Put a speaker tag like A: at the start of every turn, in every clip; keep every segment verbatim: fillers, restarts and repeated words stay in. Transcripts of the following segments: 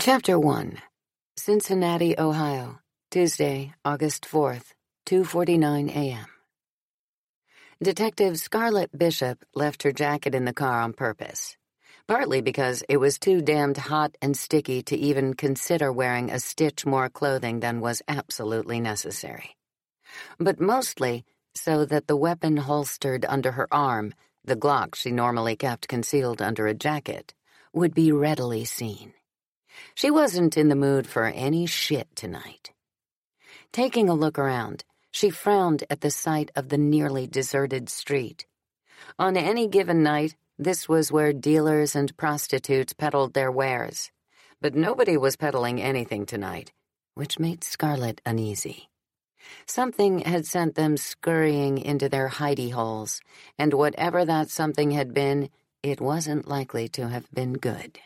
A: Chapter one. Cincinnati, Ohio, Tuesday, August fourth, two forty-nine a.m. Detective Scarlett Bishop left her jacket in the car on purpose, partly because it was too damned hot and sticky to even consider wearing a stitch more clothing than was absolutely necessary, but mostly so that the weapon holstered under her arm, the Glock she normally kept concealed under a jacket, would be readily seen. She wasn't in the mood for any shit tonight. Taking a look around, she frowned at the sight of the nearly deserted street. On any given night, this was where dealers and prostitutes peddled their wares, but nobody was peddling anything tonight, which made Scarlett uneasy. Something had sent them scurrying into their hidey holes, and whatever that something had been, it wasn't likely to have been good.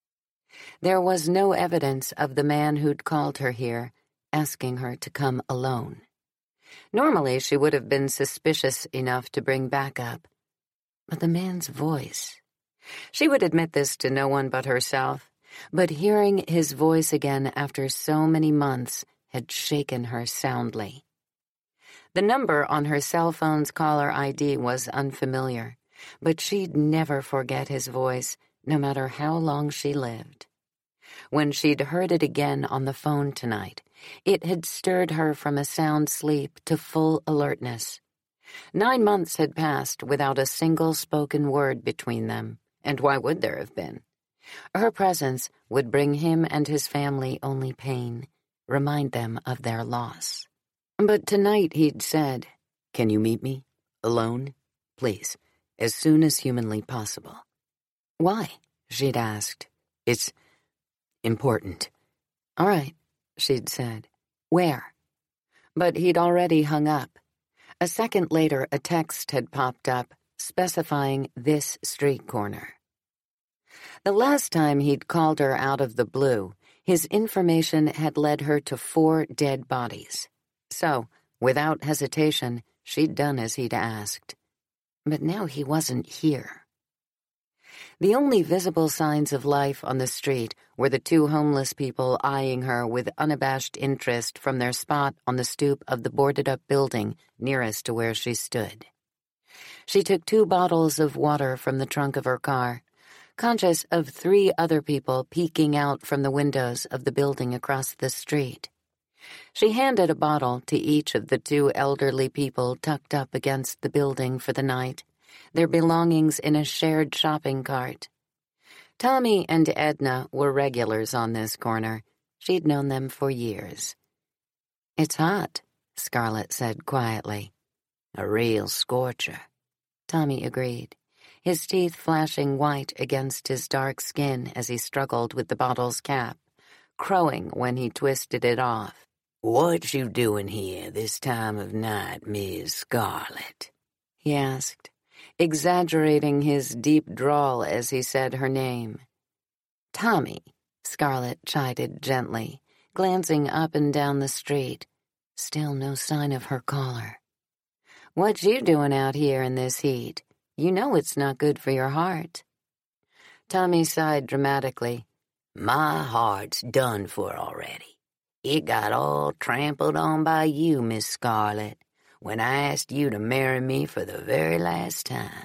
A: There was no evidence of the man who'd called her here, asking her to come alone. Normally, she would have been suspicious enough to bring backup. But the man's voice. She would admit this to no one but herself, but hearing his voice again after so many months had shaken her soundly. The number on her cell phone's caller I D was unfamiliar, but she'd never forget his voice, no matter how long she lived. When she'd heard it again on the phone tonight, it had stirred her from a sound sleep to full alertness. Nine months had passed without a single spoken word between them, and why would there have been? Her presence would bring him and his family only pain, remind them of their loss. But tonight he'd said, "Can you meet me? Alone? Please, as soon as humanly possible." "Why?" she'd asked. "It's important." "All right," she'd said. "Where?" But he'd already hung up. A second later, a text had popped up, specifying this street corner. The last time he'd called her out of the blue, his information had led her to four dead bodies. So, without hesitation, she'd done as he'd asked. But now he wasn't here. The only visible signs of life on the street were the two homeless people eyeing her with unabashed interest from their spot on the stoop of the boarded-up building nearest to where she stood. She took two bottles of water from the trunk of her car, conscious of three other people peeking out from the windows of the building across the street. She handed a bottle to each of the two elderly people tucked up against the building for the night, their belongings in a shared shopping cart. Tommy and Edna were regulars on this corner. She'd known them for years. "It's hot," Scarlett said quietly. "A real scorcher," Tommy agreed, his teeth flashing white against his dark skin as he struggled with the bottle's cap, crowing when he twisted it off. "What you doing here this time of night, Miss Scarlett?" he asked, exaggerating his deep drawl as he said her name. "Tommy," Scarlett chided gently, glancing up and down the street. Still no sign of her caller. "What you doing out here in this heat? You know it's not good for your heart." Tommy sighed dramatically. "My heart's done for already. It got all trampled on by you, Miss Scarlett, when I asked you to marry me for the very last time."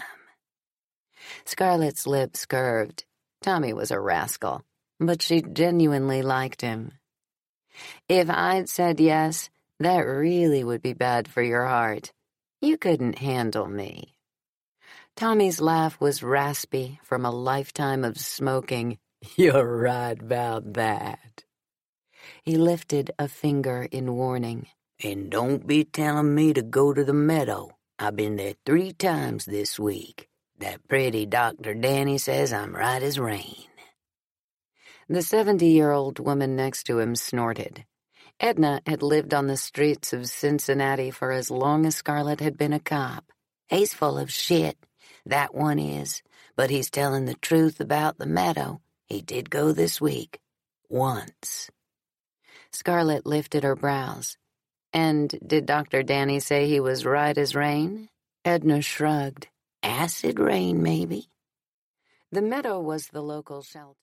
A: Scarlett's lips curved. Tommy was a rascal, but she genuinely liked him. "If I'd said yes, that really would be bad for your heart. You couldn't handle me." Tommy's laugh was raspy from a lifetime of smoking. "You're right about that." He lifted a finger in warning. "And don't be telling me to go to the meadow. I've been there three times this week. That pretty Doctor Danny says I'm right as rain." The seventy-year-old woman next to him snorted. Edna had lived on the streets of Cincinnati for as long as Scarlett had been a cop. "He's full of shit, that one is, but he's telling the truth about the meadow. He did go this week. Once." Scarlett lifted her brows. "And did Doctor Danny say he was right as rain?" Edna shrugged. "Acid rain, maybe." The meadow was the local shelter.